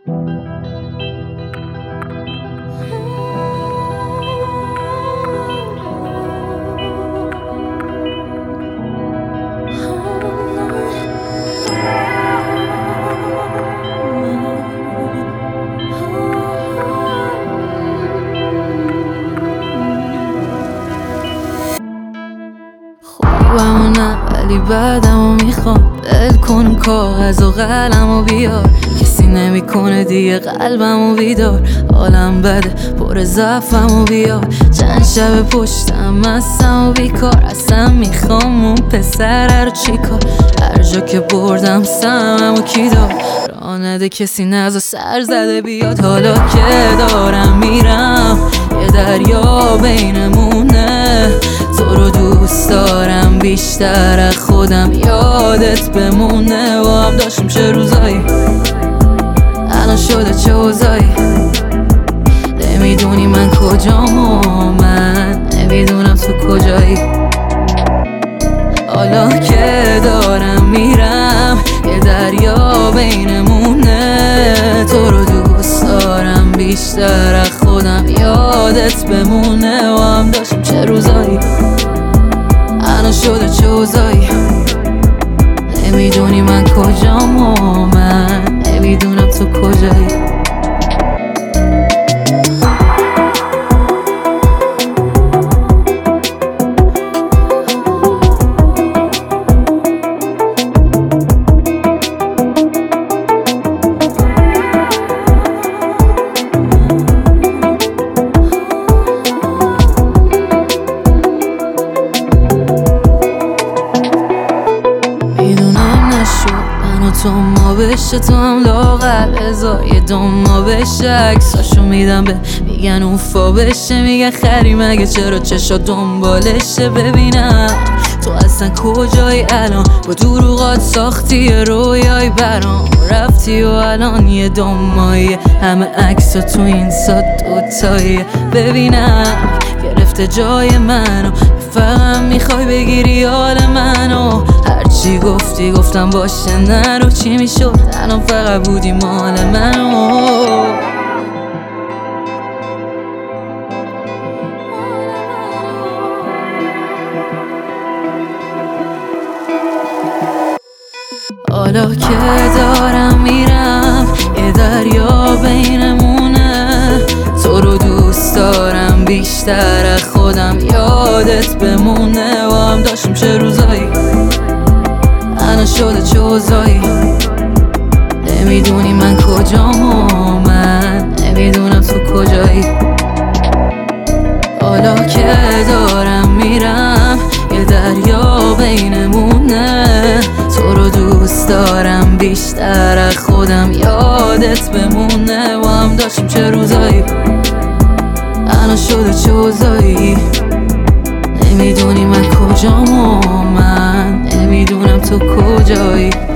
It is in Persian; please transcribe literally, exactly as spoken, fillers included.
خوبمو نه ولی بعدمو میخوام. دل کن کاغذ و قلمو بیار، کسی نمیکنه دیگه قلبمو بیدار. حالم بده پر ضعفمو بیار، چند شب پشتم مستم و بیکار. اصلا میخوام اون پسره رو چیکار؟ هر جا که بردم سممو کی دار؟ راه نده کسی نزا سر زده بیاد. حالا که دارم میرم یه دریا بینمونه، تو رو دوست دارم بیشتر از خودم، یادت بمونه. و هم داشتیم چه روزایی، الان شده چه اوضاعی. نمیدونی من کجام و من نمیدونم تو کجایی. حالا که دارم میرم یه دریا بینمونه، تو رو دوست دارم بیشتر از خودم، یادت بمونه. و هم داشتیم چه روزایی، الان شده چه اوضاعی. نمیدونی من کجام و من نمیدونم تو کجایی. تو ما بشه تو هم لاغر ازا یه دم ما بشه، عکساشو میدم به میگن اوفا بشه، میگن خری مگه چرا چشا دنبالشه. ببینم تو اصلا کجایی الان، با دروغات ساختی رویای برام، رفتی و الان یه دم مایه، همه عکسا تو این سات دوتاییه. ببینم گرفته جای منو، فقط میخوای بگیری حال منو. هرچی گفتی گفتم باشه نرو، چی میشد الان فقط بودی مال منو. حالا که دارم میرم یه دریا بینمونه، تو رو دوست دارم بیشتر از خودم، یادت بمونه. و هم داشتیم چه روزایی، الان شده چه اوضاعی. نمیدونی من کجام و من نمیدونم تو کجایی. حالا که دارم میرم یه دریا بینمونه، تو رو دوست دارم بیشتر از خودم، یادت بمونه. و هم داشتیم چه روزایی، الان شده چه اوضاعی. نمیدونی من کجام و من نمیدونم تو کجایی.